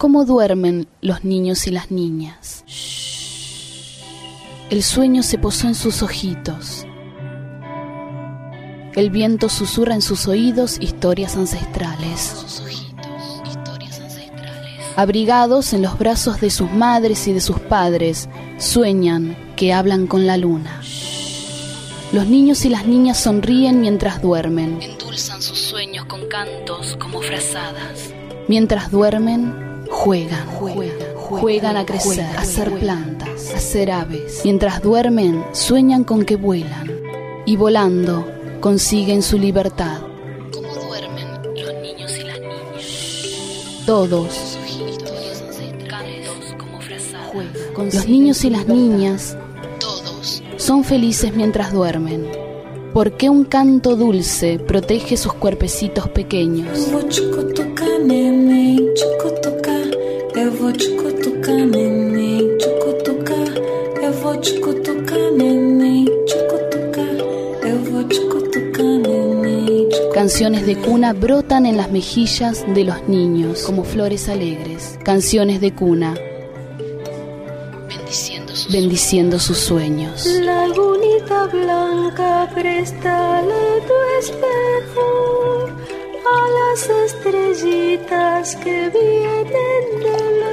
cómo duermen los niños y las niñas. El sueño se posó en sus ojitos. El viento susurra en sus oídos historias ancestrales. Abrigados en los brazos de sus madres y de sus padres, sueñan que hablan con la luna. Los niños y las niñas sonríen mientras duermen. Endulzan sus sueños con cantos como frazadas. Mientras duermen, juegan a crecer, a ser plantas, a ser aves. Mientras duermen, sueñan con que vuelan. Y volando, consiguen su libertad. ¿Cómo duermen los niños y las niñas? Todos. Los niños y las niñas, todos, son felices mientras duermen. Porque un canto dulce protege sus cuerpecitos pequeños. Eu vou te cutucar, neném, te cutucar. Eu vou te cutucar, neném, te cutucar. Eu vou te cutucar, neném, te cutucar. Eu vou te cutucar, neném, te cutucar. Canciones de cuna brotan en las mejillas de los niños como flores alegres. Canciones de cuna bendiciendo sus sueños. Lagunita blanca, préstale tu espejo a las estrellitas que vienen del